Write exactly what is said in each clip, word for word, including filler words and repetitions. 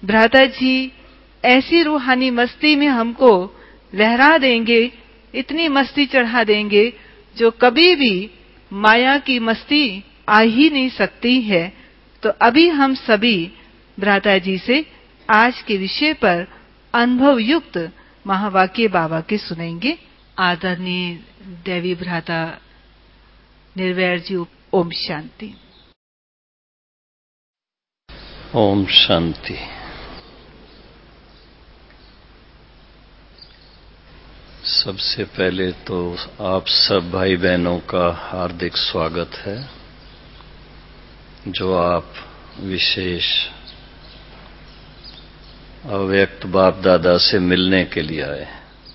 भ्राता जी ऐसी रूहानी मस्ती में हमको लहरा देंगे, इतनी मस्ती चढ़ा देंगे जो कभी भी माया की मस्ती आ ही नहीं सकती है। तो अभी हम सभी भ्राता जी से आज के विषय पर अनुभव युक्त महावाक्य बाबा के सुनेंगे। आदरणीय देवी भ्राता निर्वैर जी, ओम शांति। ओम शांति। सबसे पहले तो आप सब भाई बहनों का हार्दिक स्वागत है जो आप विशेष अव्यक्त बाप दादा से मिलने के लिए आए।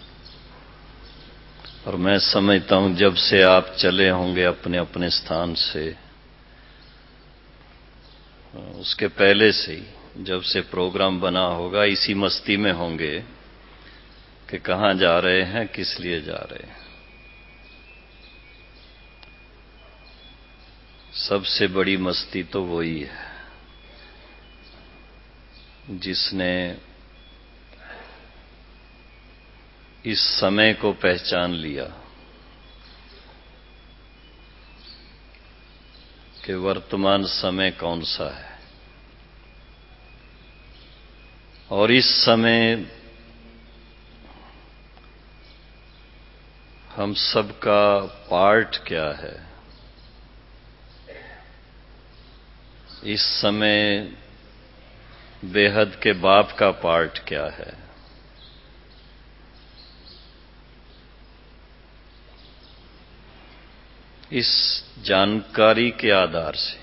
और मैं समझता हूं जब से आप चले होंगे अपने अपने स्थान से, उसके पहले से ही जब से प्रोग्राम बना होगा, इसी मस्ती में होंगे कि कहां जा रहे हैं, किस लिए जा रहे हैं। सबसे बड़ी मस्ती तो वही है जिसने इस समय को पहचान लिया कि वर्तमान समय कौन सा है और इस समय हम सबका पार्ट क्या है। इस समय बेहद के बाप का पार्ट क्या है। इस जानकारी के आधार से,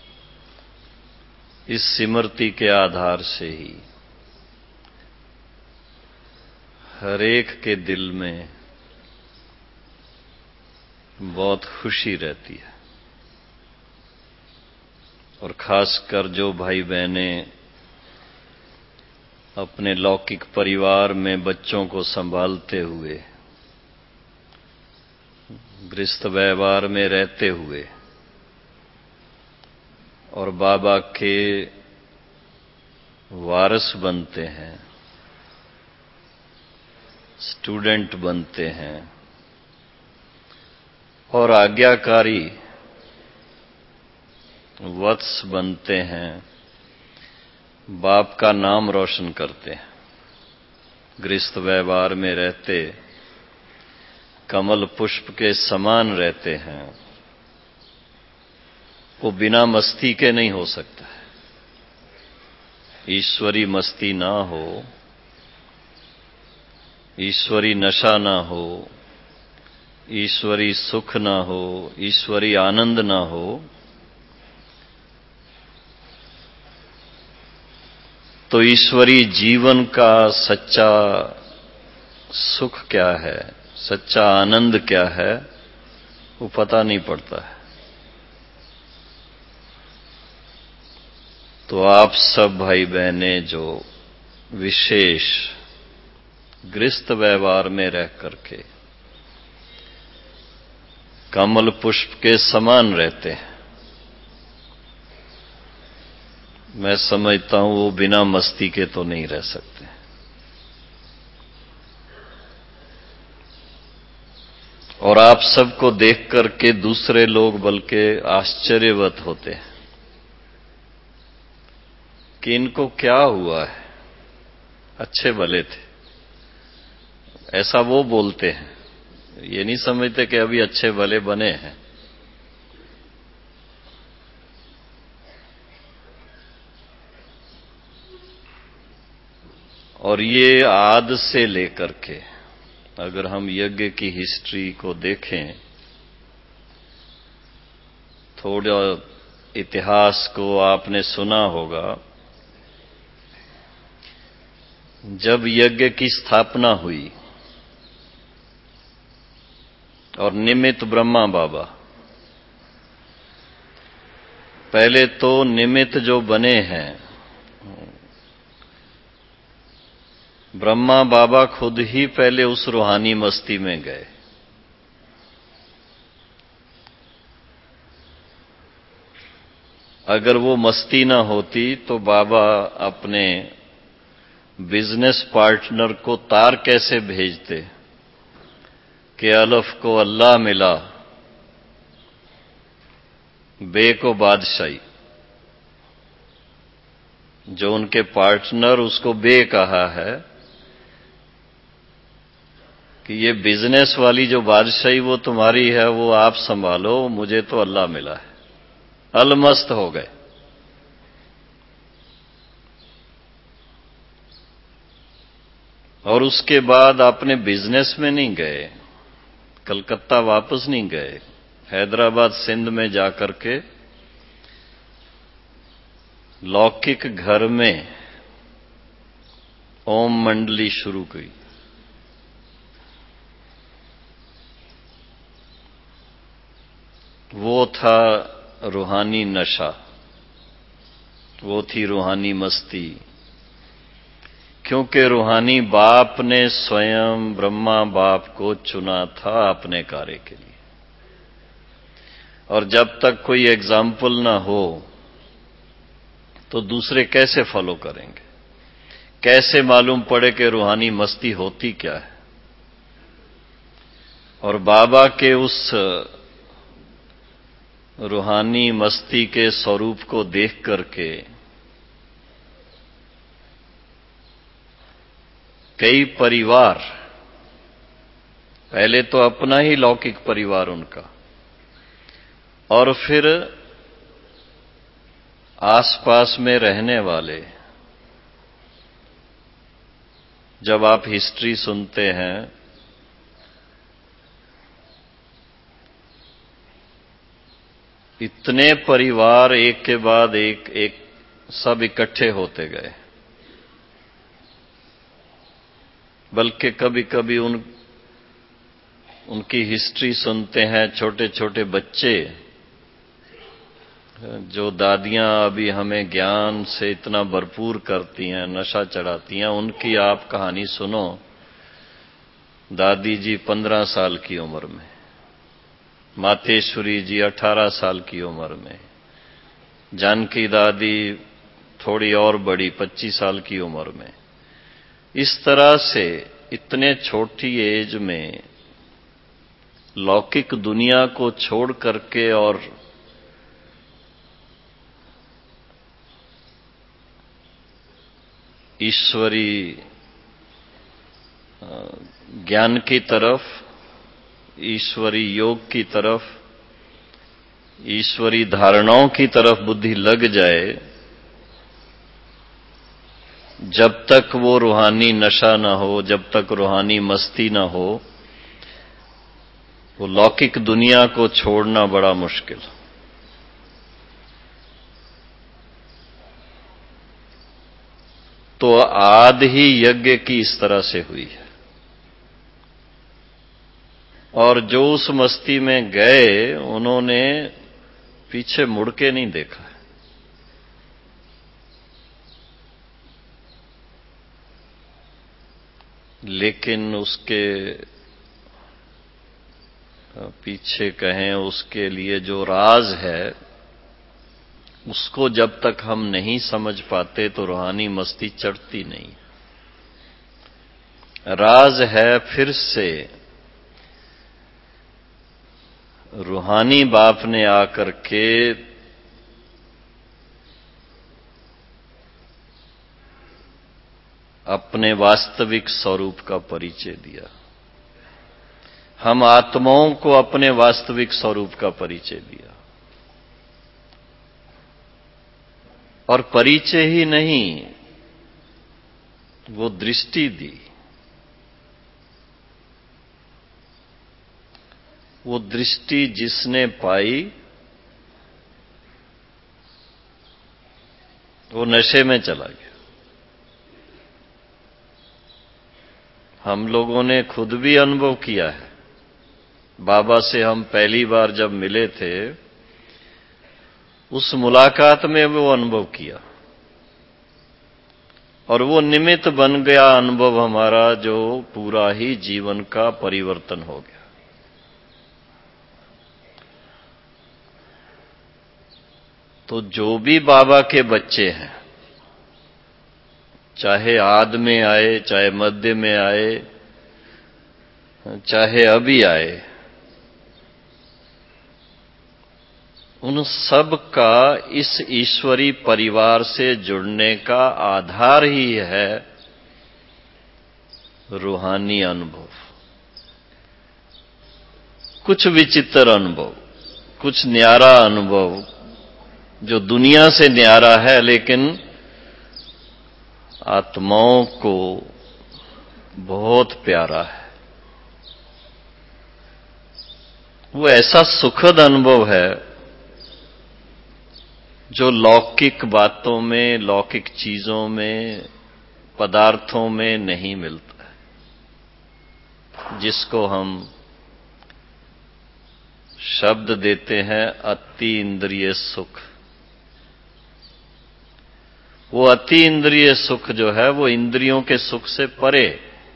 इस सिमरती के आधार से ही हर एक के दिल में बहुत खुशी रहती है। और खासकर जो भाई बहनें अपने लौकिक परिवार में बच्चों को संभालते हुए, गृहस्थ व्यवहार में रहते हुए और बाबा के वारिस बनते हैं, स्टूडेंट बनते हैं और आज्ञाकारी वत्स बनते हैं, बाप का नाम रोशन करते हैं, गृहस्थ व्यवहार में रहते कमल पुष्प के समान रहते हैं, वो बिना मस्ती के नहीं हो सकता है। ईश्वरी मस्ती ना हो, ईश्वरी नशा ना हो, ईश्वरी सुख ना हो, ईश्वरी आनंद ना हो, तो ईश्वरी जीवन का सच्चा सुख क्या है, सच्चा आनंद क्या है, वो पता नहीं पड़ता है। तो आप सब भाई बहने जो विशेष गृहस्थ व्यवहार में रह करके कमल पुष्प के समान रहते हैं, मैं समझता हूं वो बिना मस्ती के तो नहीं रह सकते। और आप सबको देख करके दूसरे लोग बल्कि आश्चर्यवत होते हैं कि इनको क्या हुआ है, अच्छे भले थे, ऐसा वो बोलते हैं। ये नहीं समझते कि अभी अच्छे भले बने हैं। और ये आद से लेकर के अगर हम यज्ञ की हिस्ट्री को देखें, थोड़ा इतिहास को आपने सुना होगा, जब यज्ञ की स्थापना हुई और निमित्त ब्रह्मा बाबा, पहले तो निमित्त जो बने हैं ब्रह्मा बाबा खुद ही पहले उस रूहानी मस्ती में गए। अगर वो मस्ती ना होती तो बाबा अपने बिजनेस पार्टनर को तार कैसे भेजते कि अलफ को अल्लाह मिला, बे को बादशाही। जो उनके पार्टनर उसको बे कहा है कि ये बिजनेस वाली जो बादशाही वो तुम्हारी है, वो आप संभालो, मुझे तो अल्लाह मिला है। अलमस्त हो गए। और उसके बाद अपने बिजनेस में नहीं गए, कलकत्ता वापस नहीं गए, हैदराबाद सिंध में जाकर के लौकिक घर में ओम मंडली शुरू की। वो था रूहानी नशा, वो थी रूहानी मस्ती, क्योंकि रूहानी बाप ने स्वयं ब्रह्मा बाप को चुना था अपने कार्य के लिए। और जब तक कोई एग्जाम्पल ना हो तो दूसरे कैसे फॉलो करेंगे, कैसे मालूम पड़े कि रूहानी मस्ती होती क्या है। और बाबा के उस रूहानी मस्ती के स्वरूप को देख करके कई परिवार, पहले तो अपना ही लौकिक परिवार उनका, और फिर आसपास में रहने वाले, जब आप हिस्ट्री सुनते हैं इतने परिवार एक के बाद एक एक सब इकट्ठे होते गए। बल्कि कभी कभी उन उनकी हिस्ट्री सुनते हैं, छोटे छोटे बच्चे, जो दादियां अभी हमें ज्ञान से इतना भरपूर करती हैं, नशा चढ़ाती हैं, उनकी आप कहानी सुनो। दादी जी पंद्रह साल की उम्र में, मातेश्वरी जी अठारह साल की उम्र में, जानकी दादी थोड़ी और बड़ी पच्चीस साल की उम्र में। इस तरह से इतने छोटी एज में लौकिक दुनिया को छोड़ करके और ईश्वरी ज्ञान की तरफ, ईश्वरी योग की तरफ, ईश्वरी धारणाओं की तरफ बुद्धि लग जाए, जब तक वो रूहानी नशा ना हो, जब तक रूहानी मस्ती ना हो, वो लौकिक दुनिया को छोड़ना बड़ा मुश्किल। तो आदि ही यज्ञ की इस तरह से हुई है। और जो उस मस्ती में गए, उन्होंने पीछे मुड़ के नहीं देखा। लेकिन उसके पीछे कहें, उसके लिए जो राज है, उसको जब तक हम नहीं समझ पाते तो रूहानी मस्ती चढ़ती नहीं। राज है फिर से रूहानी बाप ने आकर के अपने वास्तविक स्वरूप का परिचय दिया। हम आत्माओं को अपने वास्तविक स्वरूप का परिचय दिया। और परिचय ही नहीं, वो दृष्टि दी। वो दृष्टि जिसने पाई वो नशे में चला गया। हम लोगों ने खुद भी अनुभव किया है। बाबा से हम पहली बार जब मिले थे, उस मुलाकात में वो अनुभव किया, और वो निमित्त बन गया अनुभव हमारा, जो पूरा ही जीवन का परिवर्तन हो गया। तो जो भी बाबा के बच्चे हैं, चाहे आद में आए, चाहे मध्य में आए, चाहे अभी आए, उन सब का इस ईश्वरी परिवार से जुड़ने का आधार ही है रूहानी अनुभव। कुछ विचित्र अनुभव, कुछ न्यारा अनुभव जो दुनिया से न्यारा है, लेकिन आत्माओं को बहुत प्यारा है। वो ऐसा सुखद अनुभव है जो लौकिक बातों में, लौकिक चीजों में, पदार्थों में नहीं मिलता है, जिसको हम शब्द देते हैं अति इंद्रिय सुख। वो अति इंद्रिय सुख जो है वो इंद्रियों के सुख से परे।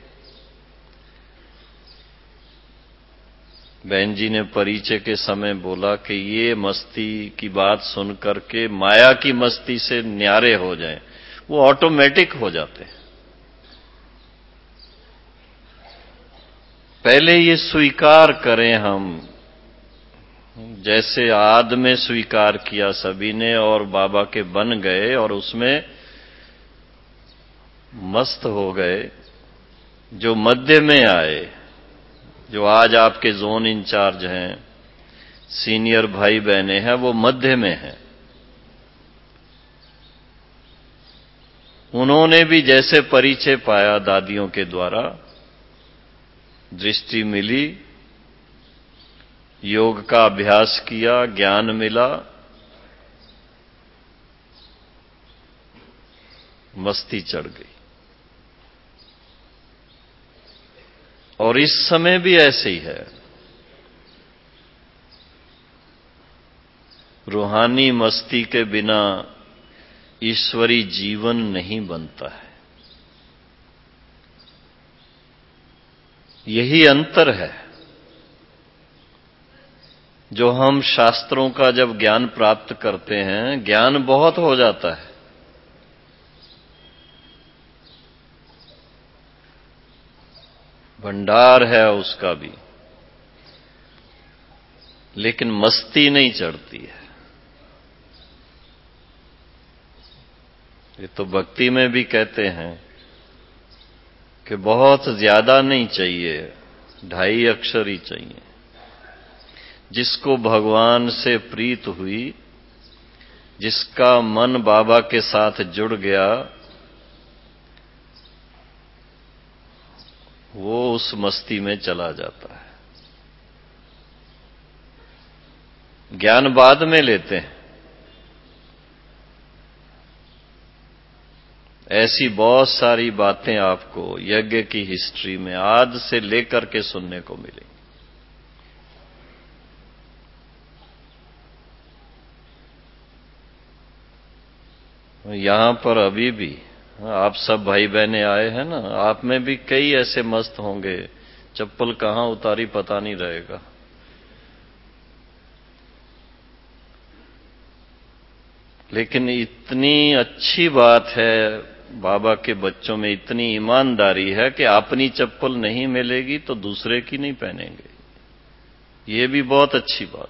बहन जी ने परिचय के समय बोला कि ये मस्ती की बात सुन करके माया की मस्ती से न्यारे हो जाएं, वो ऑटोमेटिक हो जाते हैं। पहले ये स्वीकार करें हम, जैसे आद में स्वीकार किया सभी ने और बाबा के बन गए और उसमें मस्त हो गए। जो मध्य में आए, जो आज आपके जोन इंचार्ज हैं, सीनियर भाई बहने हैं, वो मध्य में हैं। उन्होंने भी जैसे परिचय पाया दादियों के द्वारा, दृष्टि मिली, योग का अभ्यास किया, ज्ञान मिला, मस्ती चढ़ गई। और इस समय भी ऐसे ही है। रूहानी मस्ती के बिना ईश्वरी जीवन नहीं बनता है। यही अंतर है। जो हम शास्त्रों का जब ज्ञान प्राप्त करते हैं, ज्ञान बहुत हो जाता है, भंडार है उसका भी, लेकिन मस्ती नहीं चढ़ती है। ये तो भक्ति में भी कहते हैं कि बहुत ज्यादा नहीं चाहिए, ढाई अक्षर ही चाहिए। जिसको भगवान से प्रीत हुई, जिसका मन बाबा के साथ जुड़ गया, वो उस मस्ती में चला जाता है। ज्ञान बाद में लेते हैं। ऐसी बहुत सारी बातें आपको यज्ञ की हिस्ट्री में आज से लेकर के सुनने को मिलेंगी। यहां पर अभी भी आप सब भाई बहने आए हैं ना, आप में भी कई ऐसे मस्त होंगे, चप्पल कहां उतारी पता नहीं रहेगा। लेकिन इतनी अच्छी बात है, बाबा के बच्चों में इतनी ईमानदारी है कि अपनी चप्पल नहीं मिलेगी तो दूसरे की नहीं पहनेंगे। ये भी बहुत अच्छी बात।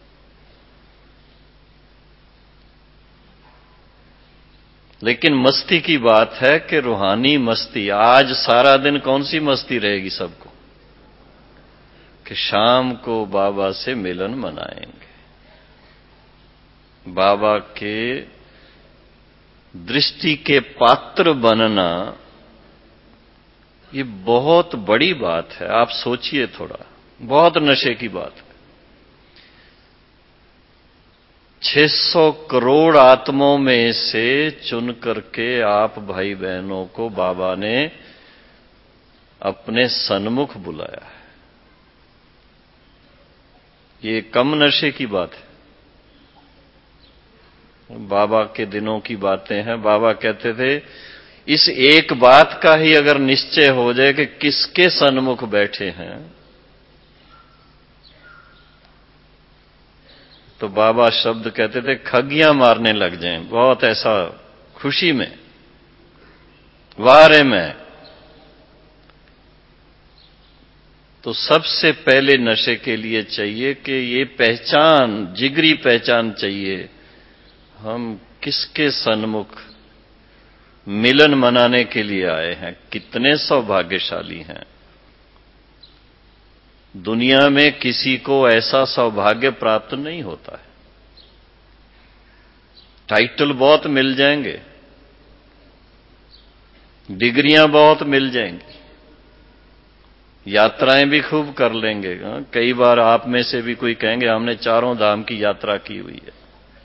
लेकिन मस्ती की बात है कि रूहानी मस्ती, आज सारा दिन कौन सी मस्ती रहेगी सबको, कि शाम को बाबा से मिलन मनाएंगे, बाबा के दृष्टि के पात्र बनना। ये बहुत बड़ी बात है। आप सोचिए थोड़ा, बहुत नशे की बात है। छह सौ करोड़ आत्माओं में से चुन करके आप भाई बहनों को बाबा ने अपने सन्मुख बुलाया है। ये कम नशे की बात है। बाबा के दिनों की बातें हैं। बाबा कहते थे, इस एक बात का ही अगर निश्चय हो जाए कि किसके सन्मुख बैठे हैं, तो बाबा शब्द कहते थे खगियां मारने लग जाएं, बहुत ऐसा खुशी में। वारे में, तो सबसे पहले नशे के लिए चाहिए कि ये पहचान, जिगरी पहचान चाहिए, हम किसके सन्मुख मिलन मनाने के लिए आए हैं, कितने सौभाग्यशाली हैं। दुनिया में किसी को ऐसा सौभाग्य प्राप्त नहीं होता है। टाइटल बहुत मिल जाएंगे, डिग्रियां बहुत मिल जाएंगी, यात्राएं भी खूब कर लेंगे। कई बार आप में से भी कोई कहेंगे हमने चारों धाम की यात्रा की हुई है,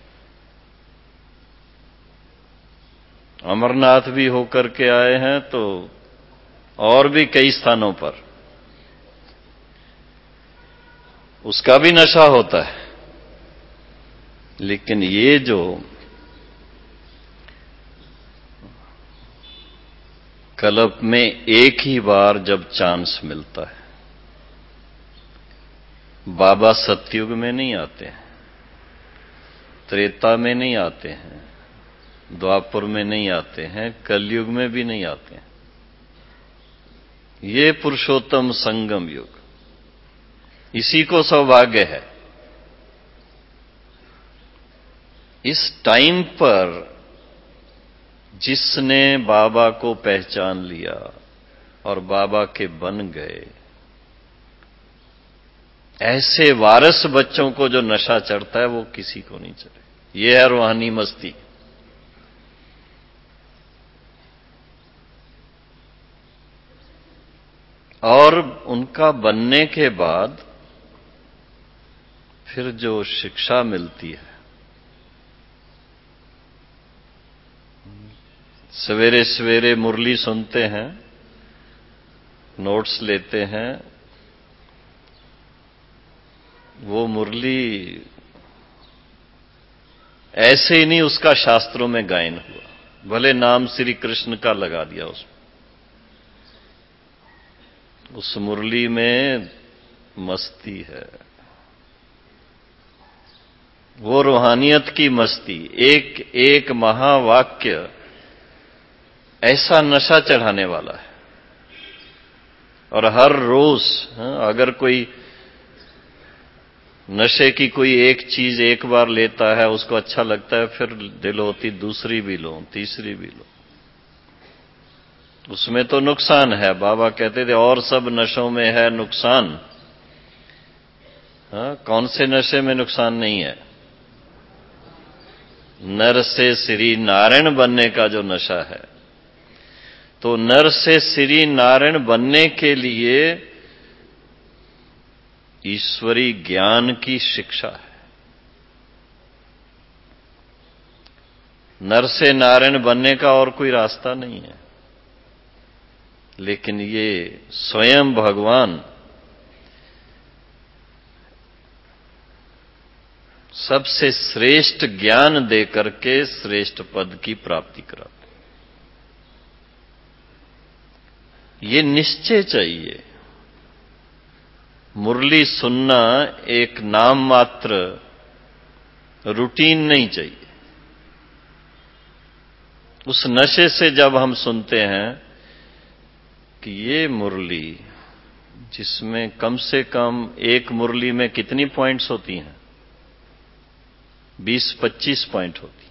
अमरनाथ भी होकर के आए हैं, तो और भी कई स्थानों पर उसका भी नशा होता है। लेकिन ये जो कल्प में एक ही बार जब चांस मिलता है, बाबा सतयुग में नहीं आते हैं, त्रेता में नहीं आते हैं, द्वापर में नहीं आते हैं, कलयुग में भी नहीं आते हैं। ये पुरुषोत्तम संगम युग, इसी को सौभाग्य है। इस टाइम पर जिसने बाबा को पहचान लिया और बाबा के बन गए, ऐसे वारस बच्चों को जो नशा चढ़ता है वो किसी को नहीं चढ़े। ये है रूहानी मस्ती। और उनका बनने के बाद फिर जो शिक्षा मिलती है, सवेरे सवेरे मुरली सुनते हैं, नोट्स लेते हैं, वो मुरली ऐसे ही नहीं, उसका शास्त्रों में गायन हुआ, भले नाम श्री कृष्ण का लगा दिया उसमें, उस मुरली में मस्ती है, वो रूहानियत की मस्ती। एक एक महावाक्य ऐसा नशा चढ़ाने वाला है। और हर रोज अगर कोई नशे की कोई एक चीज एक बार लेता है, उसको अच्छा लगता है, फिर दिल होती दूसरी भी लो, तीसरी भी लो, उसमें तो नुकसान है। बाबा कहते थे और सब नशों में है नुकसान। हाँ, कौन से नशे में नुकसान नहीं है? नर से श्री नारायण बनने का जो नशा है, तो नर से श्री नारायण बनने के लिए ईश्वरी ज्ञान की शिक्षा है। नर से नारायण बनने का और कोई रास्ता नहीं है। लेकिन ये स्वयं भगवान सबसे श्रेष्ठ ज्ञान देकर के श्रेष्ठ पद की प्राप्ति कराते। ये निश्चय चाहिए। मुरली सुनना एक नाम मात्र रूटीन नहीं चाहिए। उस नशे से जब हम सुनते हैं कि ये मुरली, जिसमें कम से कम एक मुरली में कितनी पॉइंट्स होती हैं? बीस पच्चीस पॉइंट होती,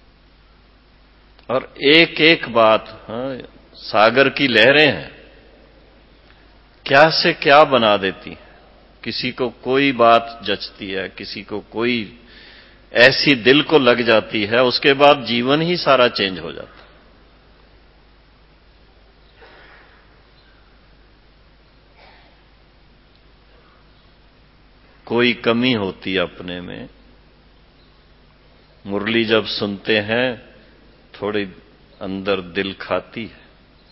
और एक एक बात, हाँ, सागर की लहरें हैं, क्या से क्या बना देती हैं। किसी को कोई बात जचती है, किसी को कोई ऐसी दिल को लग जाती है, उसके बाद जीवन ही सारा चेंज हो जाता है। कोई कमी होती है अपने में, मुरली जब सुनते हैं थोड़ी अंदर दिल खाती है।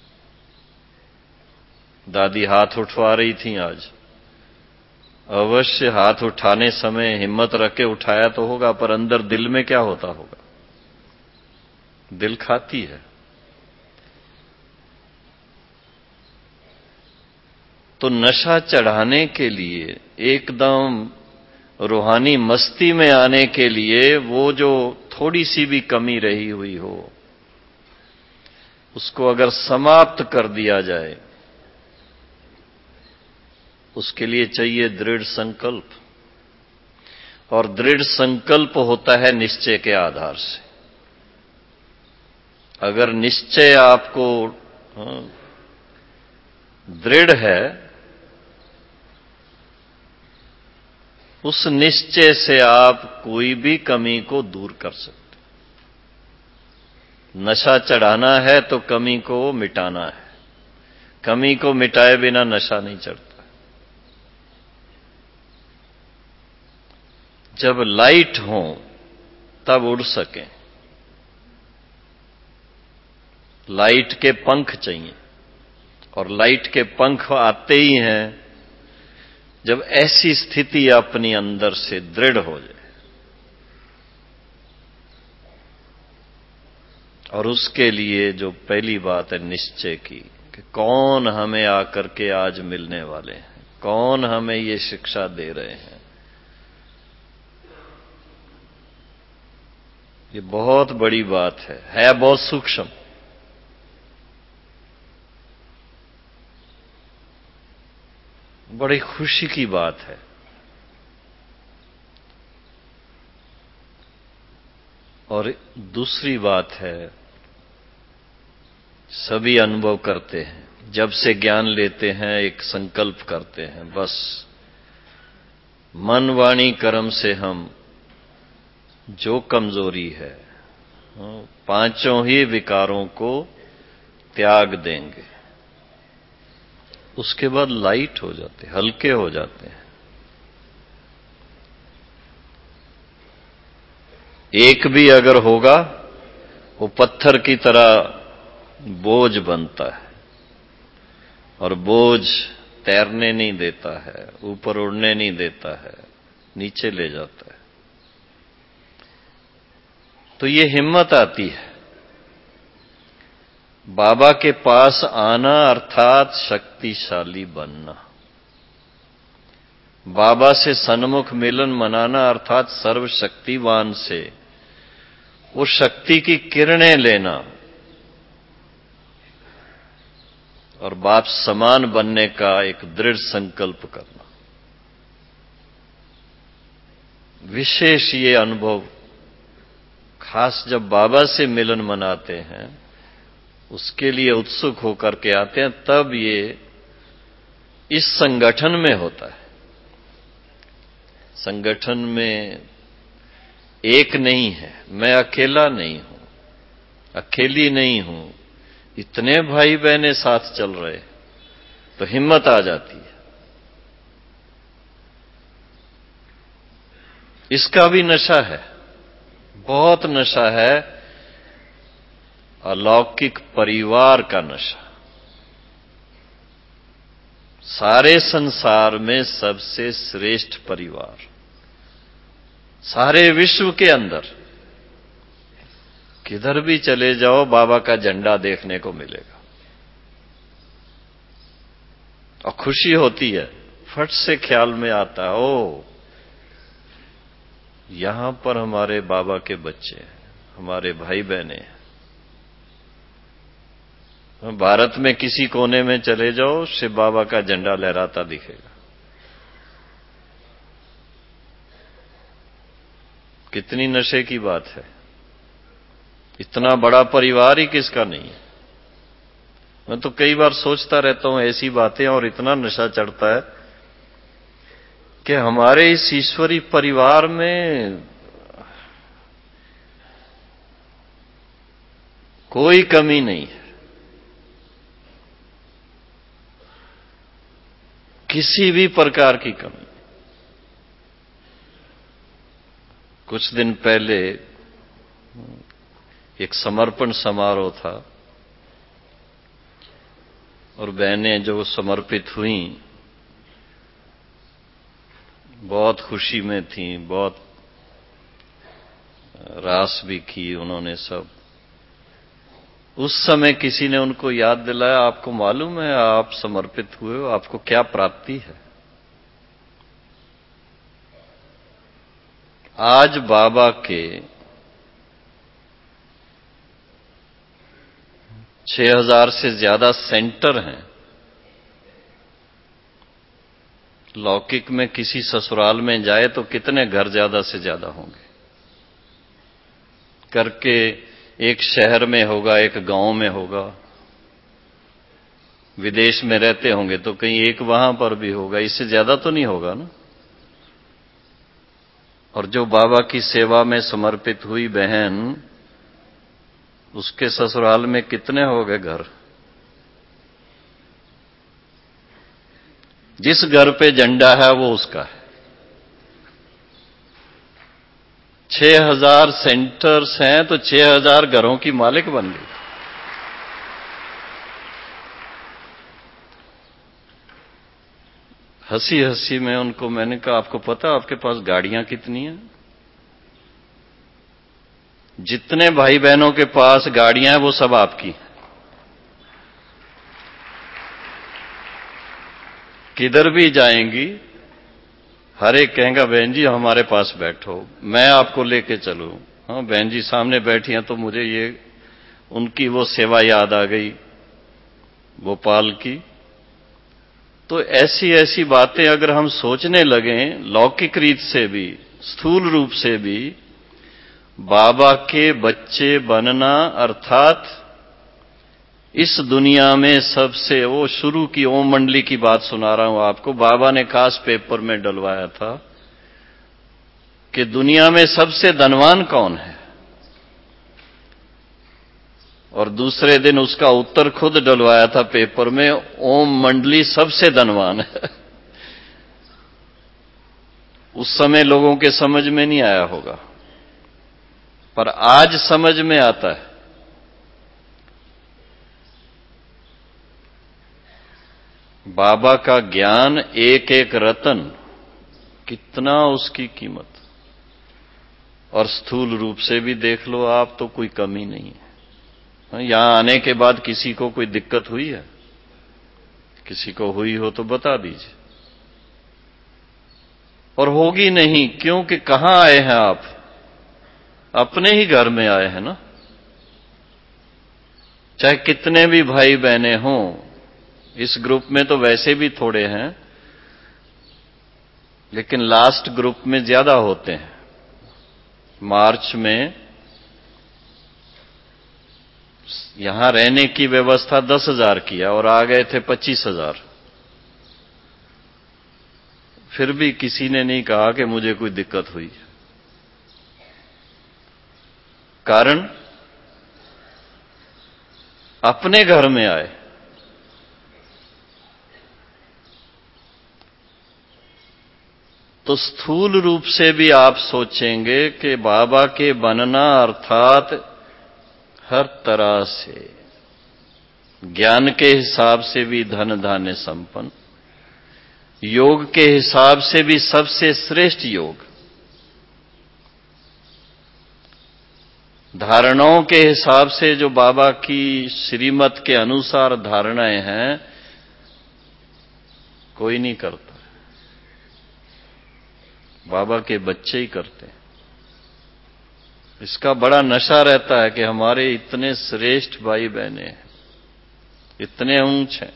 दादी हाथ उठवा रही थी आज, अवश्य हाथ उठाने समय हिम्मत रख के उठाया तो होगा, पर अंदर दिल में क्या होता होगा? दिल खाती है। तो नशा चढ़ाने के लिए, एकदम रूहानी मस्ती में आने के लिए, वो जो थोड़ी सी भी कमी रही हुई हो, उसको अगर समाप्त कर दिया जाए, उसके लिए चाहिए दृढ़ संकल्प, और दृढ़ संकल्प होता है निश्चय के आधार से। अगर निश्चय आपको दृढ़ है, उस निश्चय से आप कोई भी कमी को दूर कर सकते। नशा चढ़ाना है तो कमी को मिटाना है, कमी को मिटाए बिना नशा नहीं चढ़ता। जब लाइट हो तब उड़ सकें, लाइट के पंख चाहिए, और लाइट के पंख आते ही हैं जब ऐसी स्थिति अपनी अंदर से दृढ़ हो जाए, और उसके लिए जो पहली बात है निश्चय की, कि कौन हमें आकर के आज मिलने वाले हैं, कौन हमें ये शिक्षा दे रहे हैं। ये बहुत बड़ी बात है है बहुत सूक्ष्म। बड़ी खुशी की बात है। और दूसरी बात है, सभी अनुभव करते हैं, जब से ज्ञान लेते हैं एक संकल्प करते हैं, बस मन वाणी कर्म से हम जो कमजोरी है पांचों ही विकारों को त्याग देंगे। उसके बाद लाइट हो जाते, हल्के हो जाते हैं। एक भी अगर होगा वो पत्थर की तरह बोझ बनता है, और बोझ तैरने नहीं देता है, ऊपर उड़ने नहीं देता है, नीचे ले जाता है। तो ये हिम्मत आती है। बाबा के पास आना अर्थात शक्तिशाली बनना, बाबा से सन्मुख मिलन मनाना अर्थात सर्वशक्तिवान से वो शक्ति की किरणें लेना, और बाप समान बनने का एक दृढ़ संकल्प करना। विशेष ये अनुभव खास जब बाबा से मिलन मनाते हैं, उसके लिए उत्सुक होकर के आते हैं, तब ये इस संगठन में होता है। संगठन में एक नहीं है, मैं अकेला नहीं हूं, अकेली नहीं हूं, इतने भाई बहने साथ चल रहे, तो हिम्मत आ जाती है। इसका भी नशा है, बहुत नशा है, अलौकिक परिवार का नशा। सारे संसार में सबसे श्रेष्ठ परिवार, सारे विश्व के अंदर किधर भी चले जाओ बाबा का झंडा देखने को मिलेगा, और खुशी होती है। फट से ख्याल में आता है, ओ यहां पर हमारे बाबा के बच्चे हैं, हमारे भाई बहने हैं। भारत में किसी कोने में चले जाओ, शिव बाबा का झंडा लहराता दिखेगा। कितनी नशे की बात है। इतना बड़ा परिवार ही किसका नहीं है। मैं तो कई बार सोचता रहता हूं ऐसी बातें, और इतना नशा चढ़ता है कि हमारे इस ईश्वरी परिवार में कोई कमी नहीं है, किसी भी प्रकार की कमी। कुछ दिन पहले एक समर्पण समारोह था, और बहनें जो समर्पित हुई बहुत खुशी में थी, बहुत रास भी की उन्होंने सब। उस समय किसी ने उनको याद दिलाया, आपको मालूम है आप समर्पित हुए हो, आपको क्या प्राप्ति है। आज बाबा के छह हजार से ज्यादा सेंटर हैं। लौकिक में किसी ससुराल में जाए तो कितने घर ज्यादा से ज्यादा होंगे करके, एक शहर में होगा, एक गांव में होगा, विदेश में रहते होंगे तो कहीं एक वहां पर भी होगा, इससे ज्यादा तो नहीं होगा ना। और जो बाबा की सेवा में समर्पित हुई बहन, उसके ससुराल में कितने हो गए घर। जिस घर पे झंडा है वो उसका है। छह हजार सेंटर्स हैं तो छह हजार घरों की मालिक बन गई। हंसी हंसी में उनको मैंने कहा, आपको पता आपके पास गाड़ियां कितनी हैं? जितने भाई बहनों के पास गाड़ियां हैं वो सब आपकी। किधर भी जाएंगी, हर एक कहेगा बहन जी हमारे पास बैठो, मैं आपको लेके चलूं। हाँ, बहन जी सामने बैठी हैं तो मुझे ये उनकी वो सेवा याद आ गई भोपाल की। तो ऐसी ऐसी बातें अगर हम सोचने लगें, लौकिक रीत से भी, स्थूल रूप से भी, बाबा के बच्चे बनना अर्थात इस दुनिया में सबसे, वो शुरू की ओम मंडली की बात सुना रहा हूं आपको, बाबा ने खास पेपर में डलवाया था कि दुनिया में सबसे धनवान कौन है, और दूसरे दिन उसका उत्तर खुद डलवाया था पेपर में, ओम मंडली सबसे धनवान है। उस समय लोगों के समझ में नहीं आया होगा, पर आज समझ में आता है। बाबा का ज्ञान, एक एक रतन, कितना उसकी कीमत। और स्थूल रूप से भी देख लो आप तो कोई कमी नहीं है। यहां आने के बाद किसी को कोई दिक्कत हुई है? किसी को हुई हो तो बता दीजिए। और होगी नहीं, क्योंकि कहां आए हैं आप? अपने ही घर में आए हैं ना। चाहे कितने भी भाई बहने हों, इस ग्रुप में तो वैसे भी थोड़े हैं, लेकिन लास्ट ग्रुप में ज्यादा होते हैं। मार्च में यहां रहने की व्यवस्था दस हजार किया और आ गए थे पच्चीस हजार। फिर भी किसी ने नहीं कहा कि मुझे कोई दिक्कत हुई। कारण अपने घर में आए। तो स्थूल रूप से भी आप सोचेंगे कि बाबा के बनना अर्थात हर तरह से, ज्ञान के हिसाब से भी धन धान्य संपन्न, योग के हिसाब से भी सबसे श्रेष्ठ योग, धारणाओं के हिसाब से जो बाबा की श्रीमत के अनुसार धारणाएं हैं, कोई नहीं करता। बाबा के बच्चे ही करते हैं। इसका बड़ा नशा रहता है कि हमारे इतने श्रेष्ठ भाई बहने हैं, इतने ऊंच हैं।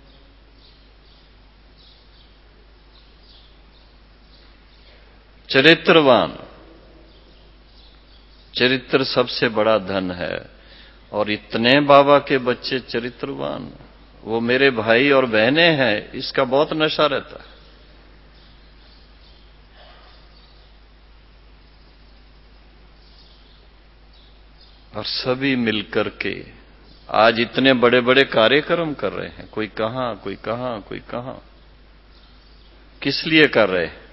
चरित्रवान, चरित्र सबसे बड़ा धन है। और इतने बाबा के बच्चे चरित्रवान, वो मेरे भाई और बहनें हैं, इसका बहुत नशा रहता है। और सभी मिलकर के आज इतने बड़े बड़े कार्यक्रम कर रहे हैं। कोई कहां, कोई कहां, कोई कहां। किस लिए कर रहे हैं?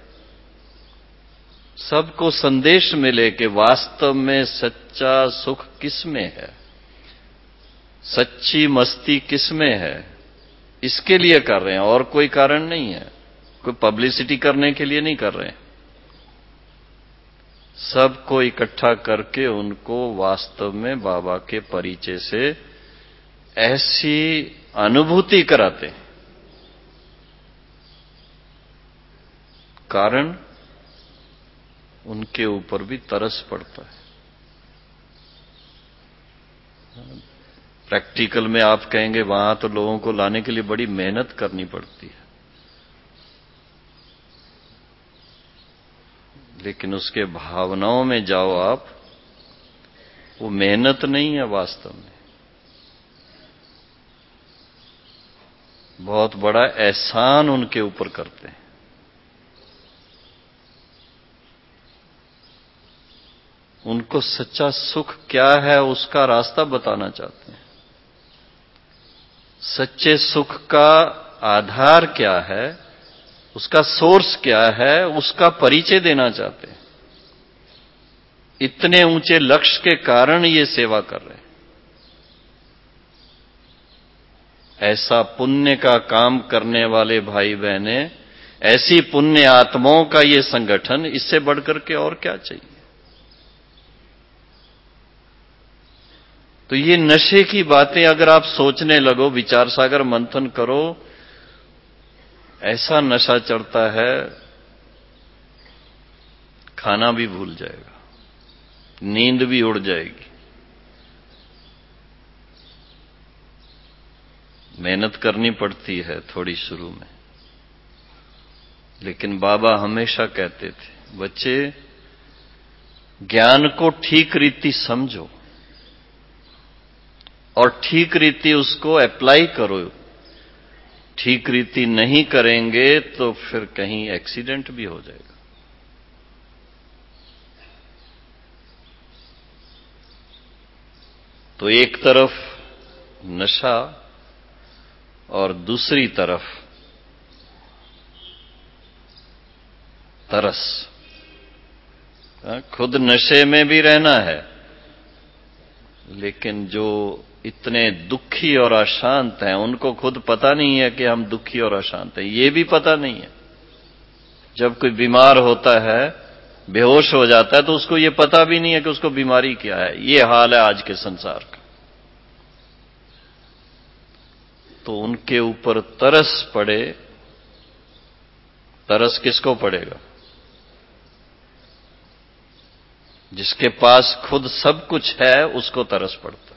सबको संदेश मिले कि वास्तव में सच्चा सुख किसमें है, सच्ची मस्ती किसमें है। इसके लिए कर रहे हैं, और कोई कारण नहीं है। कोई पब्लिसिटी करने के लिए नहीं कर रहे हैं। सबको इकट्ठा करके उनको वास्तव में बाबा के परिचय से ऐसी अनुभूति कराते हैं। कारण उनके ऊपर भी तरस पड़ता है। प्रैक्टिकल में आप कहेंगे वहां तो लोगों को लाने के लिए बड़ी मेहनत करनी पड़ती है, लेकिन उसके भावनाओं में जाओ आप, वो मेहनत नहीं है, वास्तव में बहुत बड़ा एहसान उनके ऊपर करते हैं। उनको सच्चा सुख क्या है उसका रास्ता बताना चाहते हैं। सच्चे सुख का आधार क्या है, उसका सोर्स क्या है, उसका परिचय देना चाहते हैं। इतने ऊंचे लक्ष्य के कारण ये सेवा कर रहे हैं। ऐसा पुण्य का काम करने वाले भाई बहने, ऐसी पुण्य आत्माओं का ये संगठन, इससे बढ़कर के और क्या चाहिए। तो ये नशे की बातें अगर आप सोचने लगो, विचार सागर मंथन करो, ऐसा नशा चढ़ता है खाना भी भूल जाएगा, नींद भी उड़ जाएगी। मेहनत करनी पड़ती है थोड़ी शुरू में, लेकिन बाबा हमेशा कहते थे, बच्चे ज्ञान को ठीक रीति समझो और ठीक रीति उसको अप्लाई करो। ठीक रीति नहीं करेंगे तो फिर कहीं एक्सीडेंट भी हो जाएगा। तो एक तरफ नशा और दूसरी तरफ तरस। खुद नशे में भी रहना है, लेकिन जो इतने दुखी और अशांत हैं, उनको खुद पता नहीं है कि हम दुखी और अशांत हैं, ये भी पता नहीं है। जब कोई बीमार होता है, बेहोश हो जाता है, तो उसको ये पता भी नहीं है कि उसको बीमारी क्या है। ये हाल है आज के संसार का। तो उनके ऊपर तरस पड़े। तरस किसको पड़ेगा? जिसके पास खुद सब कुछ है उसको तरस पड़ता है।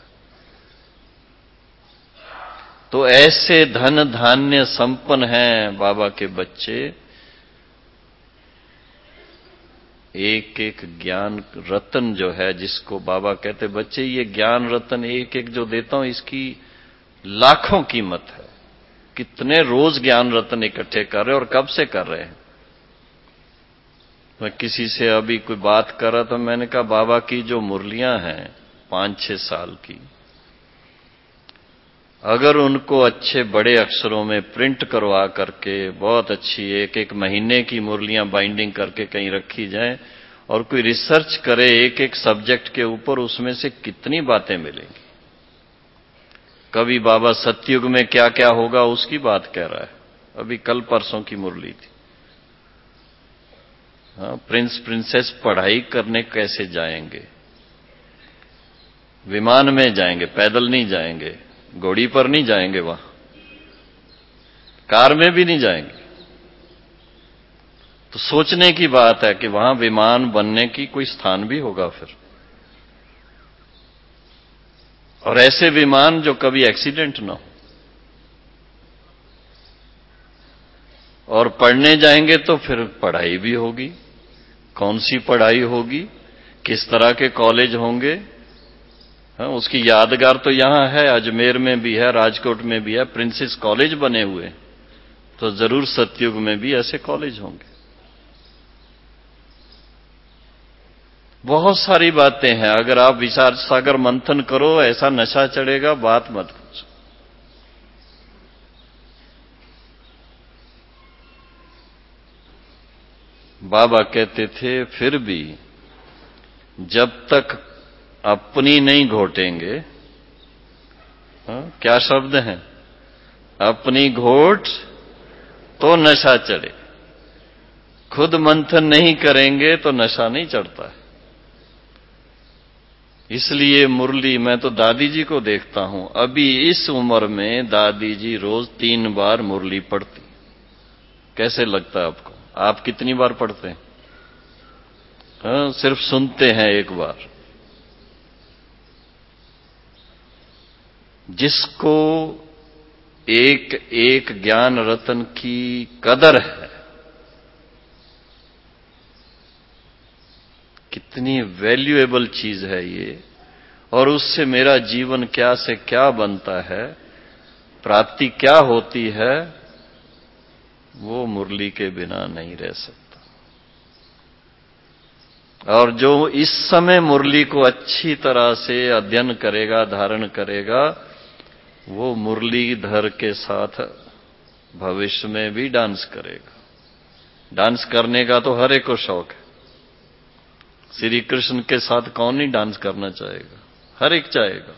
तो ऐसे धन धान्य संपन्न हैं बाबा के बच्चे, एक एक ज्ञान रत्न जो है, जिसको बाबा कहते, बच्चे ये ज्ञान रत्न एक एक जो देता हूं इसकी लाखों कीमत है। कितने रोज ज्ञान रत्न इकट्ठे कर रहे और कब से कर रहे हैं। मैं किसी से अभी कोई बात कर रहा था, मैंने कहा बाबा की जो मुरलियां हैं पांच छह साल की, अगर उनको अच्छे बड़े अक्षरों में प्रिंट करवा करके बहुत अच्छी एक एक महीने की मुरलियां बाइंडिंग करके कहीं रखी जाए और कोई रिसर्च करे एक एक सब्जेक्ट के ऊपर, उसमें से कितनी बातें मिलेंगी। कभी बाबा सतयुग में क्या क्या होगा उसकी बात कह रहा है। अभी कल परसों की मुरली थी। हाँ, प्रिंस प्रिंसेस पढ़ाई करने कैसे जाएंगे? विमान में जाएंगे, पैदल नहीं जाएंगे, घोड़ी पर नहीं जाएंगे, वहां कार में भी नहीं जाएंगे। तो सोचने की बात है कि वहां विमान बनने की कोई स्थान भी होगा फिर, और ऐसे विमान जो कभी एक्सीडेंट ना हो। और पढ़ने जाएंगे तो फिर पढ़ाई भी होगी। कौन सी पढ़ाई होगी, किस तरह के कॉलेज होंगे? हाँ, उसकी यादगार तो यहां है, अजमेर में भी है, राजकोट में भी है, प्रिंसेस कॉलेज बने हुए। तो जरूर सतयुग में भी ऐसे कॉलेज होंगे। बहुत सारी बातें हैं। अगर आप विचार सागर मंथन करो, ऐसा नशा चढ़ेगा, बात मत पूछो। बाबा कहते थे, फिर भी जब तक अपनी नहीं घोटेंगे, हाँ, क्या शब्द हैं, अपनी घोट तो नशा चढ़े। खुद मंथन नहीं करेंगे तो नशा नहीं चढ़ता है। इसलिए मुरली, मैं तो दादी जी को देखता हूं, अभी इस उम्र में दादी जी रोज तीन बार मुरली पढ़ती। कैसे लगता है आपको? आप कितनी बार पढ़ते हैं? हाँ, सिर्फ सुनते हैं एक बार। जिसको एक एक ज्ञान रत्न की कदर है, कितनी वैल्यूएबल चीज है ये, और उससे मेरा जीवन क्या से क्या बनता है, प्राप्ति क्या होती है, वो मुरली के बिना नहीं रह सकता। और जो इस समय मुरली को अच्छी तरह से अध्ययन करेगा, धारण करेगा, वो मुरलीधर के साथ भविष्य में भी डांस करेगा। डांस करने का तो हर एक को शौक है। श्री कृष्ण के साथ कौन नहीं डांस करना चाहेगा? हर एक चाहेगा,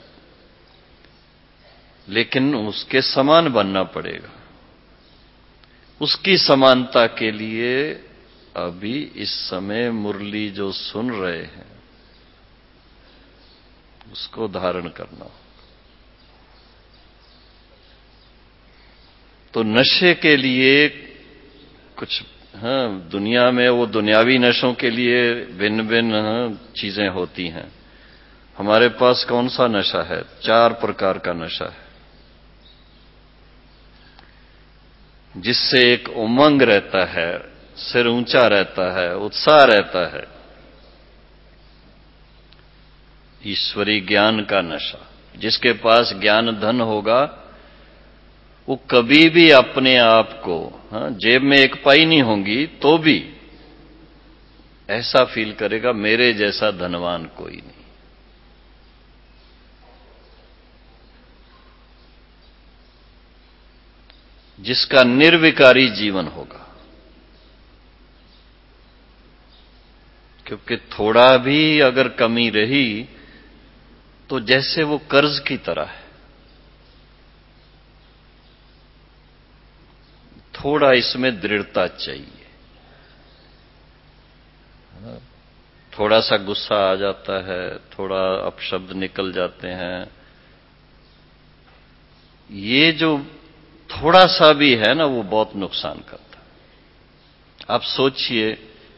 लेकिन उसके समान बनना पड़ेगा। उसकी समानता के लिए अभी इस समय मुरली जो सुन रहे हैं उसको धारण करना हो। तो नशे के लिए कुछ, हाँ, दुनिया में वो दुनियावी नशों के लिए भिन्न भिन्न हाँ, चीजें होती हैं। हमारे पास कौन सा नशा है? चार प्रकार का नशा है, जिससे एक उमंग रहता है, सिर ऊंचा रहता है, उत्साह रहता है। ईश्वरी ज्ञान का नशा। जिसके पास ज्ञान धन होगा वो कभी भी अपने आप को, हाँ, जेब में एक पाई नहीं होंगी तो भी ऐसा फील करेगा मेरे जैसा धनवान कोई नहीं। जिसका निर्विकारी जीवन होगा, क्योंकि थोड़ा भी अगर कमी रही तो जैसे वो कर्ज की तरह है। थोड़ा इसमें दृढ़ता चाहिए। थोड़ा सा गुस्सा आ जाता है, थोड़ा अपशब्द निकल जाते हैं, ये जो थोड़ा सा भी है ना, वो बहुत नुकसान करता है। आप सोचिए,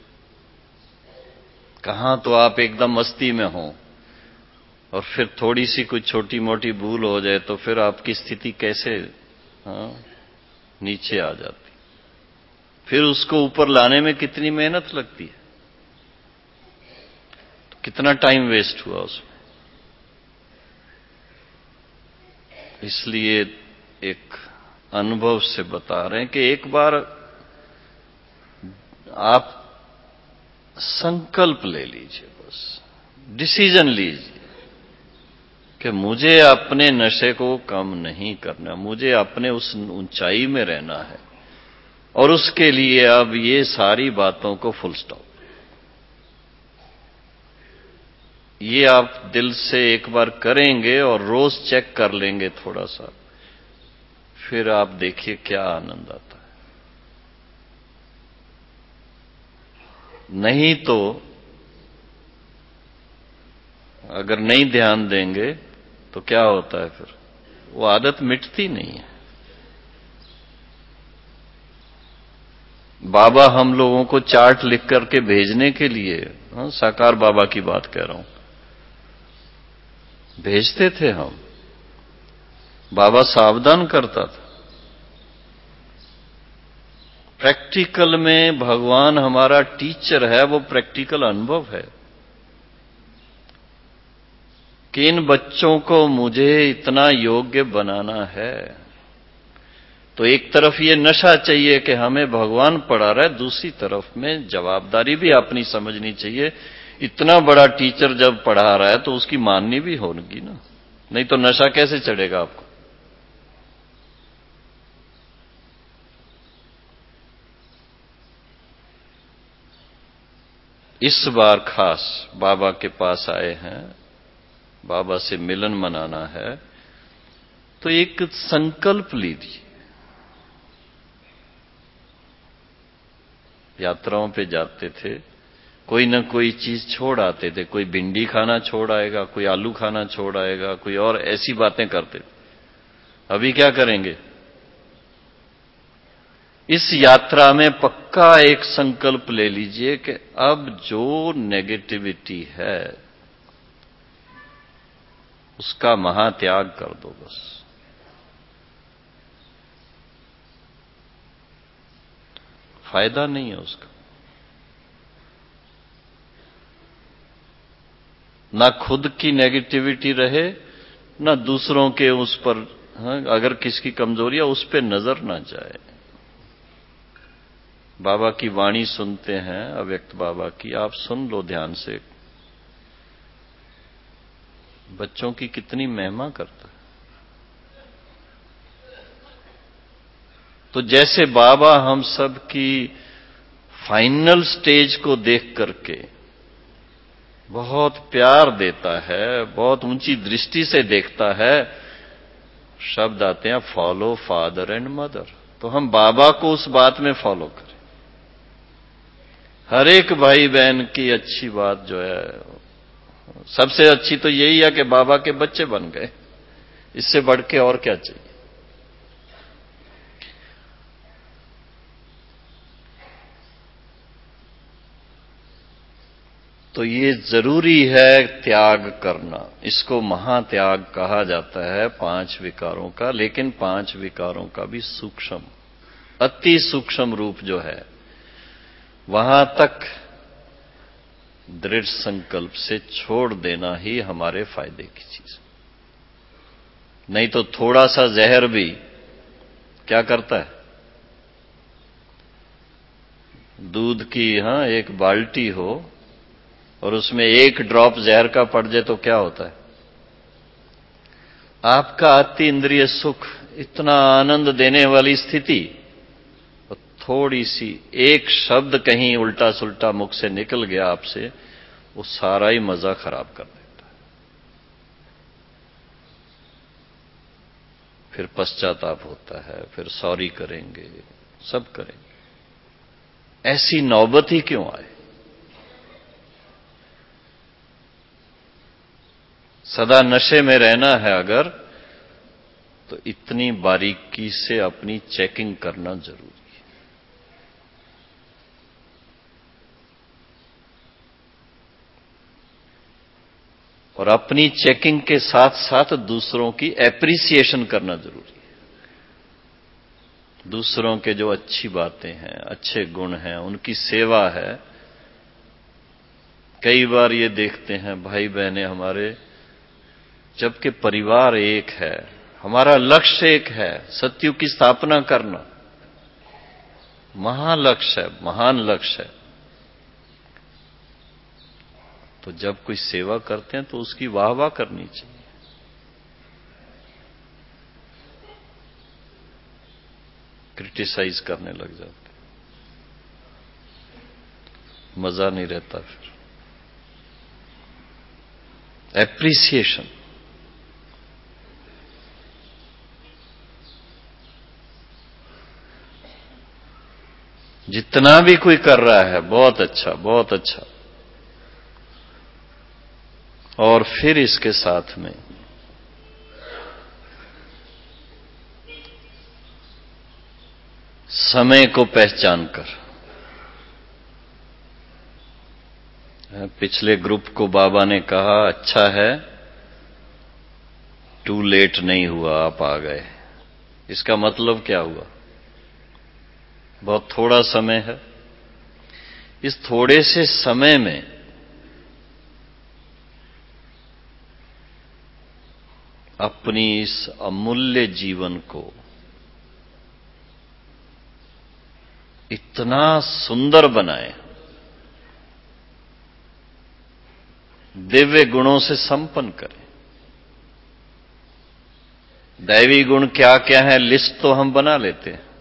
कहां तो आप एकदम मस्ती में हो और फिर थोड़ी सी कोई छोटी मोटी भूल हो जाए तो फिर आपकी स्थिति कैसे, हाँ, नीचे आ जाती। फिर उसको ऊपर लाने में कितनी मेहनत लगती है, तो कितना टाइम वेस्ट हुआ उसमें। इसलिए एक अनुभव से बता रहे हैं कि एक बार आप संकल्प ले लीजिए, बस डिसीजन लीजिए कि मुझे अपने नशे को कम नहीं करना, मुझे अपने उस ऊंचाई में रहना है, और उसके लिए अब ये सारी बातों को फुल स्टॉप। ये आप दिल से एक बार करेंगे और रोज चेक कर लेंगे थोड़ा सा, फिर आप देखिए क्या आनंद आता है। नहीं तो अगर नहीं ध्यान देंगे तो क्या होता है, फिर वो आदत मिटती नहीं है। बाबा हम लोगों को चार्ट लिख करके भेजने के लिए, हाँ, साकार बाबा की बात कह रहा हूं, भेजते थे हम। बाबा सावधान करता था। प्रैक्टिकल में भगवान हमारा टीचर है, वो प्रैक्टिकल अनुभव है कि इन बच्चों को मुझे इतना योग्य बनाना है। तो एक तरफ ये नशा चाहिए कि हमें भगवान पढ़ा रहा है, दूसरी तरफ में जवाबदारी भी अपनी समझनी चाहिए। इतना बड़ा टीचर जब पढ़ा रहा है तो उसकी माननी भी होगी ना, नहीं तो नशा कैसे चढ़ेगा आपको। इस बार खास बाबा के पास आए हैं, बाबा से मिलन मनाना है, तो एक संकल्प लीजिए। यात्राओं पे जाते थे, कोई न कोई चीज छोड़ आते थे। कोई भिंडी खाना छोड़ आएगा, कोई आलू खाना छोड़ आएगा, कोई और ऐसी बातें करते थे। अभी क्या करेंगे? इस यात्रा में पक्का एक संकल्प ले लीजिए कि अब जो नेगेटिविटी है उसका महात्याग कर दो बस। फायदा नहीं है उसका। ना खुद की नेगेटिविटी रहे, ना दूसरों के उस पर, हाँ, अगर किसकी कमजोरी है उस पर नजर ना जाए। बाबा की वाणी सुनते हैं, अव्यक्त बाबा की, आप सुन लो ध्यान से। बच्चों की कितनी महिमा करता है। तो जैसे बाबा हम सब की फाइनल स्टेज को देख करके बहुत प्यार देता है, बहुत ऊंची दृष्टि से देखता है, शब्द आते हैं फॉलो फादर एंड मदर। तो हम बाबा को उस बात में फॉलो करें। हर एक भाई बहन की अच्छी बात जो है, सबसे अच्छी तो यही है कि बाबा के बच्चे बन गए। इससे बढ़ के और क्या चाहिए। तो ये जरूरी है त्याग करना। इसको महात्याग कहा जाता है पांच विकारों का। लेकिन पांच विकारों का भी सूक्ष्म, अति सूक्ष्म रूप जो है, वहां तक दृढ़ संकल्प से छोड़ देना ही हमारे फायदे की चीज। नहीं तो थोड़ा सा जहर भी क्या करता है। दूध की, हां, एक बाल्टी हो और उसमें एक ड्रॉप जहर का पड़ जाए तो क्या होता है। आपका अति इंद्रिय सुख, इतना आनंद देने वाली स्थिति, और थोड़ी सी एक शब्द कहीं उल्टा सुल्टा मुख से निकल गया आपसे, वो सारा ही मजा खराब कर देता है। फिर पश्चाताप होता है, फिर सॉरी करेंगे, सब करेंगे। ऐसी नौबत ही क्यों आए। सदा नशे में रहना है अगर, तो इतनी बारीकी से अपनी चेकिंग करना जरूरी है। और अपनी चेकिंग के साथ साथ दूसरों की एप्रिसिएशन करना जरूरी है। दूसरों के जो अच्छी बातें हैं, अच्छे गुण हैं, उनकी सेवा है। कई बार ये देखते हैं भाई बहनें हमारे, जबकि परिवार एक है, हमारा लक्ष्य एक है, सत्युग की स्थापना करना महालक्ष्य है, महान लक्ष्य है। तो जब कोई सेवा करते हैं तो उसकी वाह वाह करनी चाहिए। क्रिटिसाइज करने लग जाते, मजा नहीं रहता। फिर एप्रिसिएशन। जितना भी कोई कर रहा है बहुत अच्छा, बहुत अच्छा। और फिर इसके साथ में समय को पहचान कर, पिछले ग्रुप को बाबा ने कहा अच्छा है टू लेट नहीं हुआ, आप आ गए। इसका मतलब क्या हुआ। बहुत थोड़ा समय है। इस थोड़े से समय में अपनी इस अमूल्य जीवन को इतना सुंदर बनाए, दिव्य गुणों से संपन्न करें। दैवी गुण क्या क्या है लिस्ट तो हम बना लेते हैं।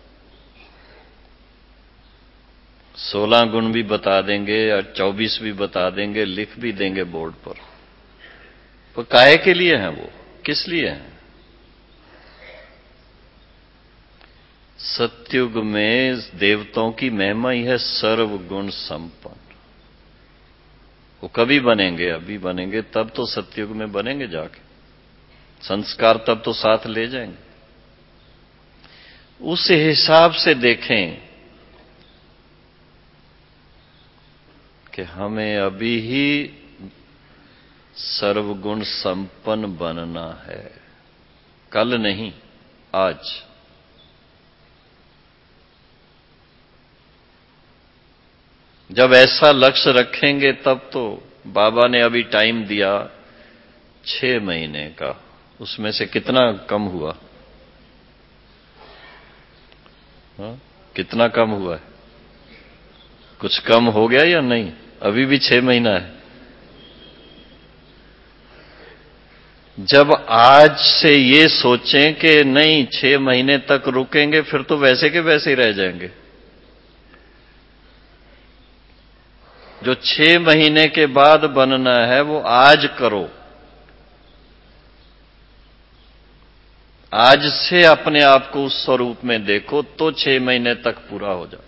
सोलह गुण भी बता देंगे और चौबीस भी बता देंगे, लिख भी देंगे बोर्ड पर। तो काहे के लिए हैं वो, किस लिए हैं। सत्युग में देवताओं की महिमा ही है सर्व गुण संपन्न। वो कभी बनेंगे, अभी बनेंगे तब तो सत्युग में बनेंगे जाके, संस्कार तब तो साथ ले जाएंगे। उस हिसाब से देखें कि हमें अभी ही सर्वगुण संपन्न बनना है। कल नहीं, आज। जब ऐसा लक्ष्य रखेंगे तब तो बाबा ने अभी टाइम दिया छह महीने का, उसमें से कितना कम हुआ? हा? कितना कम हुआ है? कुछ कम हो गया या नहीं? अभी भी छह महीना है। जब आज से ये सोचें कि नहीं छह महीने तक रुकेंगे, फिर तो वैसे के वैसे ही रह जाएंगे। जो छह महीने के बाद बनना है वो आज करो। आज से अपने आप को उस स्वरूप में देखो तो छह महीने तक पूरा हो जाए।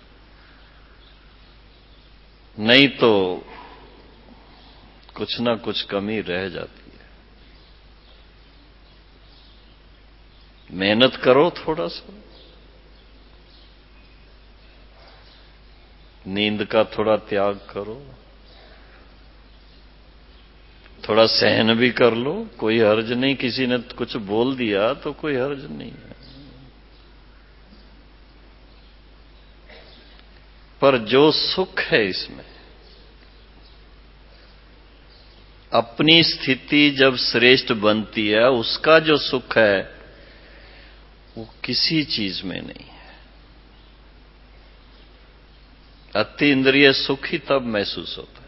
नहीं तो कुछ ना कुछ कमी रह जाती है। मेहनत करो थोड़ा सा, नींद का थोड़ा त्याग करो, थोड़ा सहन भी कर लो, कोई हर्ज नहीं। किसी ने कुछ बोल दिया तो कोई हर्ज नहीं है। पर जो सुख है इसमें, अपनी स्थिति जब श्रेष्ठ बनती है, उसका जो सुख है वो किसी चीज में नहीं है। अति इंद्रिय सुख ही तब महसूस होता है,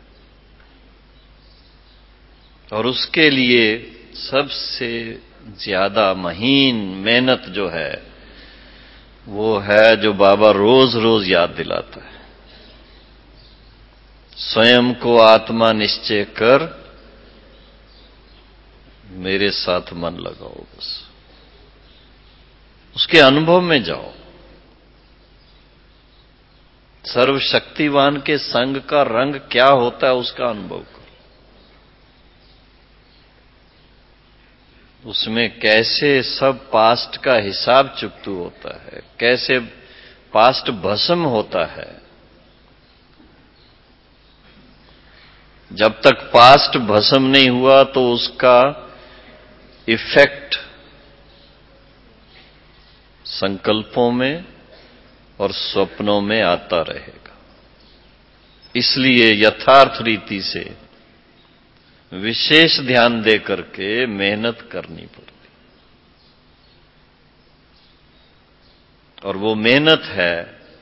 और उसके लिए सबसे ज्यादा महीन मेहनत जो है वो है जो बाबा रोज रोज याद दिलाता है। स्वयं को आत्मा निश्चय कर मेरे साथ मन लगाओ, बस उसके अनुभव में जाओ। सर्वशक्तिवान के संग का रंग क्या होता है उसका अनुभव करो। उसमें कैसे सब पास्ट का हिसाब चुकतू होता है, कैसे पास्ट भस्म होता है। जब तक पास्ट भस्म नहीं हुआ तो उसका इफेक्ट संकल्पों में और स्वप्नों में आता रहेगा। इसलिए यथार्थ रीति से विशेष ध्यान दे करके मेहनत करनी पड़ती, और वो मेहनत है,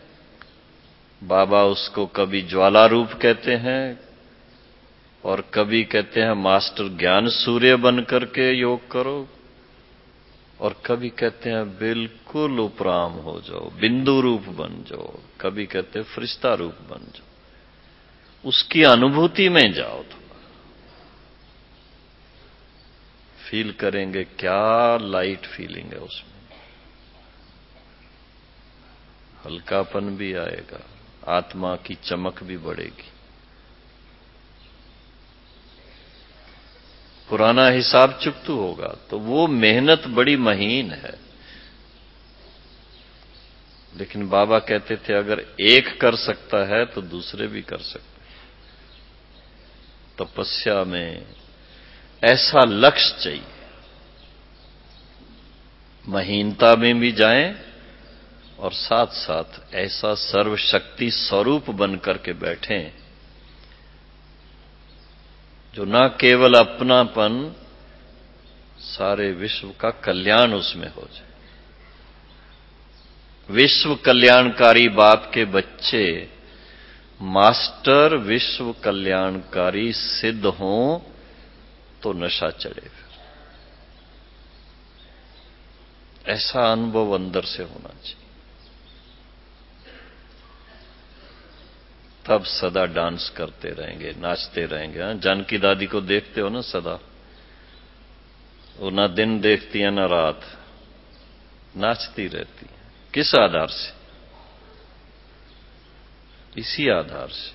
बाबा उसको कभी ज्वाला रूप कहते हैं और कभी कहते हैं मास्टर ज्ञान सूर्य बन करके योग करो, और कभी कहते हैं बिल्कुल उपराम हो जाओ, बिंदु रूप बन जाओ, कभी कहते हैं फरिश्ता रूप बन जाओ। उसकी अनुभूति में जाओ, थोड़ा फील करेंगे क्या लाइट फीलिंग है उसमें, हल्कापन भी आएगा, आत्मा की चमक भी बढ़ेगी। पुराना हिसाब चुकतू होगा तो वो मेहनत बड़ी महीन है। लेकिन बाबा कहते थे अगर एक कर सकता है तो दूसरे भी कर सकते हैं। तपस्या में ऐसा लक्ष्य चाहिए, महीनता में भी जाएं और साथ साथ ऐसा सर्वशक्ति स्वरूप बन करके बैठें जो न केवल अपनापन, सारे विश्व का कल्याण उसमें हो जाए। विश्व कल्याणकारी बाप के बच्चे मास्टर विश्व कल्याणकारी सिद्ध हों तो नशा चढ़े। फिर ऐसा अनुभव अंदर से होना चाहिए, तब सदा डांस करते रहेंगे, नाचते रहेंगे। हाँ? जानकी दादी को देखते हो ना, सदा वो ना दिन देखती है ना रात, नाचती रहती है। किस आधार से? इसी आधार से।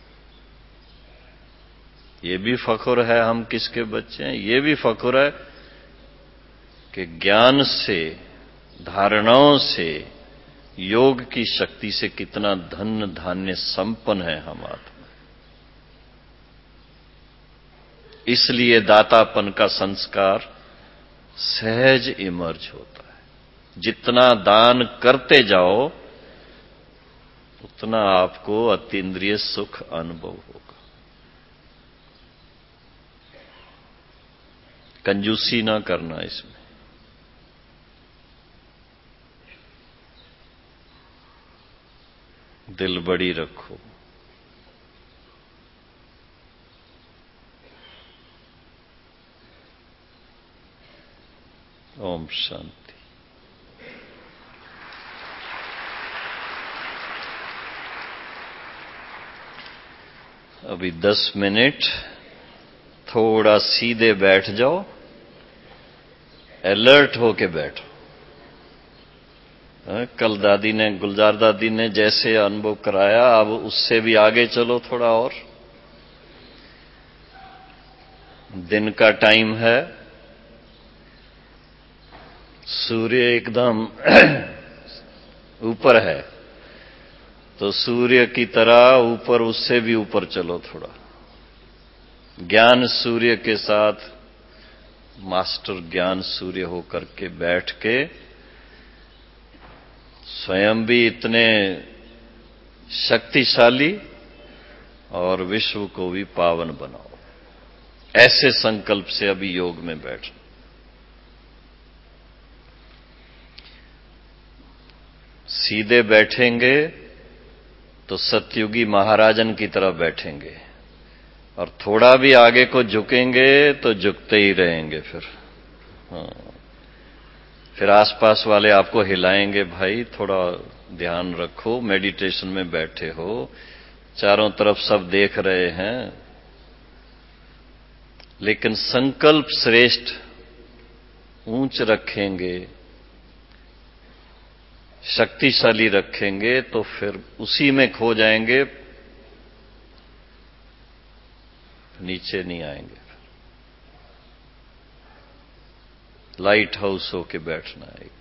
ये भी फख्र है हम किसके बच्चे हैं, ये भी फख्र है कि ज्ञान से, धारणाओं से, योग की शक्ति से कितना धन धान्य संपन्न है हम आत्मा। इसलिए दातापन का संस्कार सहज इमर्ज होता है। जितना दान करते जाओ उतना आपको अतीन्द्रिय सुख अनुभव होगा। कंजूसी ना करना इसमें। दिल बड़ी रखो। ओम शांति। अभी दस मिनट थोड़ा सीधे बैठ जाओ, अलर्ट होके बैठो। कल दादी ने, गुलजार दादी ने जैसे अनुभव कराया, अब उससे भी आगे चलो थोड़ा और। दिन का टाइम है, सूर्य एकदम ऊपर है, तो सूर्य की तरह ऊपर, उससे भी ऊपर चलो थोड़ा। ज्ञान सूर्य के साथ, मास्टर ज्ञान सूर्य होकर के बैठ के स्वयं भी इतने शक्तिशाली और विश्व को भी पावन बनाओ। ऐसे संकल्प से अभी योग में बैठो। सीधे बैठेंगे तो सतयुगी महाराजन की तरह बैठेंगे, और थोड़ा भी आगे को झुकेंगे तो झुकते ही रहेंगे। फिर हाँ, फिर आसपास वाले आपको हिलाएंगे, भाई थोड़ा ध्यान रखो, मेडिटेशन में बैठे हो, चारों तरफ सब देख रहे हैं। लेकिन संकल्प श्रेष्ठ ऊंच रखेंगे, शक्तिशाली रखेंगे, तो फिर उसी में खो जाएंगे, नीचे नहीं आएंगे। लाइट हाउस होके बैठना है।